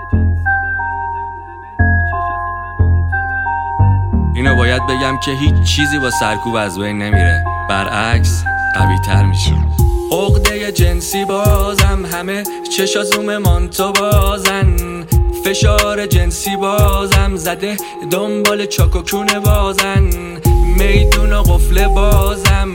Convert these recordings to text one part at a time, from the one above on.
اینو باید بگم که هیچ چیزی با سرکوب از بین نمیره، برعکس قوی تر میشه. عقده جنسی بازم، همه چشا زوم مانتو بازن. فشار جنسی بازم زده، دنبال چاکوکونه بازن. میدون و قفل بازم،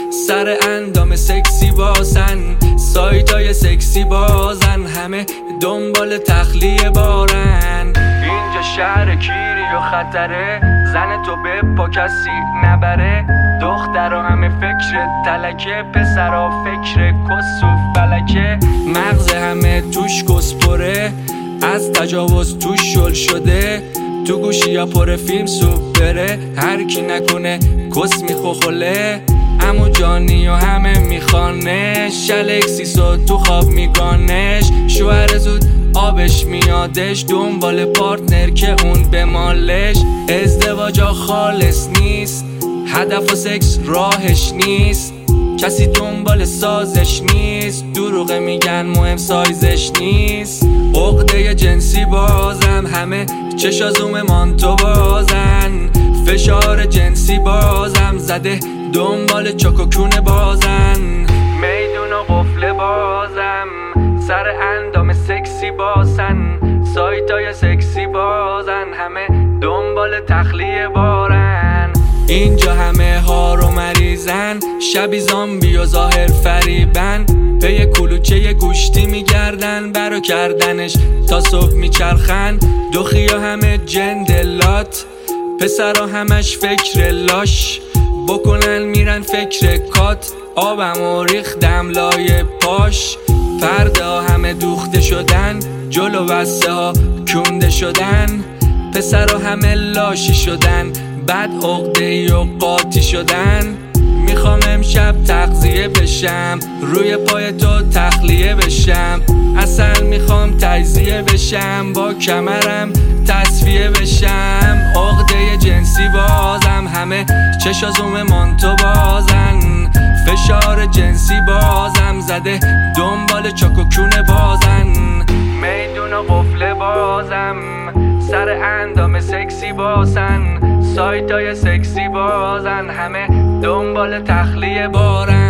سر اندام سکسی بازن. سایتای سکسی بازن، همه دنبال تخلیه بارن. اینجا شهر کیری و خطره، زن تو به پا کسی نبره. دخترها همه فکر تلکه، پسرها فکر کس و فلکه. مغز همه توش کسپره، از تجاوز توش شل شده. تو گوشی یا پر فیلم سوپ بره، هر کی نکنه کس میخوخله. عمو جانی و همه میخوانش، الکسیسو تو خواب میگانش. شوهر زود آبش میادش، دنبال پارتنر که اون به مالش. ازدواجا خالص نیست، هدف و سکس راهش نیست. کسی دنبال سازش نیست، دروغه میگن مهم سایزش نیست. عقده جنسی بازم، همه چشا زوم مانتو بازن. فشار جنسی بازم زده، دنبال چاکوکونه بازن. میدون و قفل بازم، سر اندام سکسی بازن. سایتای سکسی بازن، همه دنبال تخلیه بارن. اینجا همه ها رو مریضن، شبی زامبی و ظاهر فریبن. پی کلوچه گوشتی میگردن، برا کردنش تا صبح میچرخن. دخیا همه جندلات، پسرا همش فکر لاش. بکنن میرن فکر کات، آبمو ریختم لای پاش. پرده ها همه دوخته شدن، جلو بسته ها کونده شدن. پسرا همه لاشی شدن، بعد عقده‌ای و قاطی شدن. میخوام امشب تغذیه بشم، روی پای تو تخلیه بشم. اصل میخوام تجزیه بشم، با کمرم تصفیه بشم. عقده جنسی بازم، همه چشا زوم مانتو بازن. فشار جنسی بازم زده، دنبال چاکوکونه بازن. میدون و قفل بازم، سر اندام سکسی بازن. سایتای سکسی بازن، همه دنبال تخلیه بارن.